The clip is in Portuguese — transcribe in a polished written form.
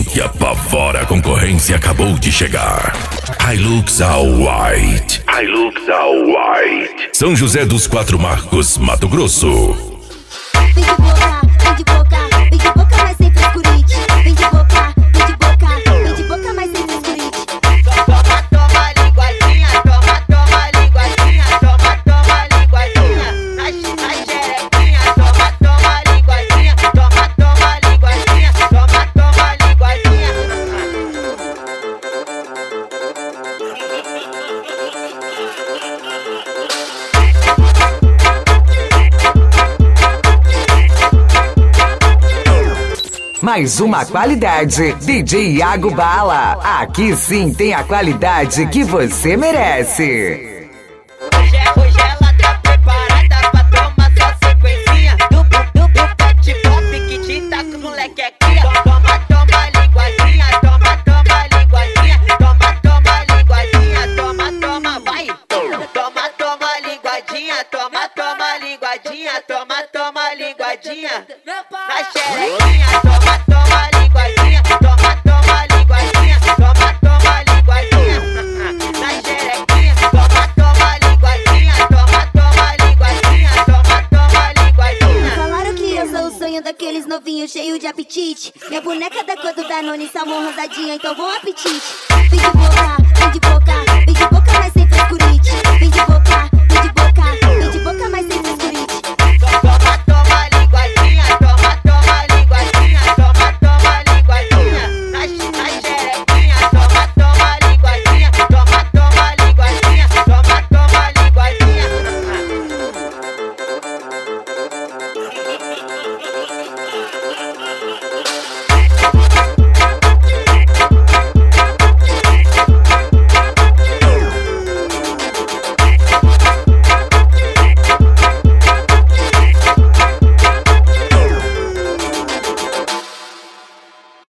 que apavora a concorrência acabou de chegar. Hilux All White. Hilux All White. São José dos Quatro Marcos, Mato Grosso. Vem de boca, vem de boca, vem de boca, mas sem frescurite. Vem de boca, vem de boca, vem de boca, mas sem frescurite. Toma, toma, linguadinha, toma, toma, linguadinha, toma, toma, linguadinha, na xerequinha, toma, toma, linguadinha, toma, toma, linguadinha, toma, toma, linguadinha. Mais uma qualidade, DJ Iago Bala. Aqui sim tem a qualidade que você merece. Hoje ela tá preparada pra tomar sua sequencinha do pet pop que te tá com moleque é cria. Toma, toma, linguadinha, toma, toma, linguadinha, toma, toma, linguadinha, toma, toma, vai. Toma, toma, linguadinha, toma, toma, linguadinha, toma, toma, linguadinha, na xerequinha, toma, toma, linguadinha, toma, toma, linguadinha, toma, toma, linguadinha, na xerequinha, toma, toma, linguadinha, toma, toma, linguadinha, toma, toma, linguadinha. Falaram que eu sou o sonho daqueles novinhos cheios de apetite. Minha boneca da cor do Danone, salmão rosadinha, então bom apetite. Vem de boca, vem de boca, vem de boca, mas sem frescurite. Vem de boca,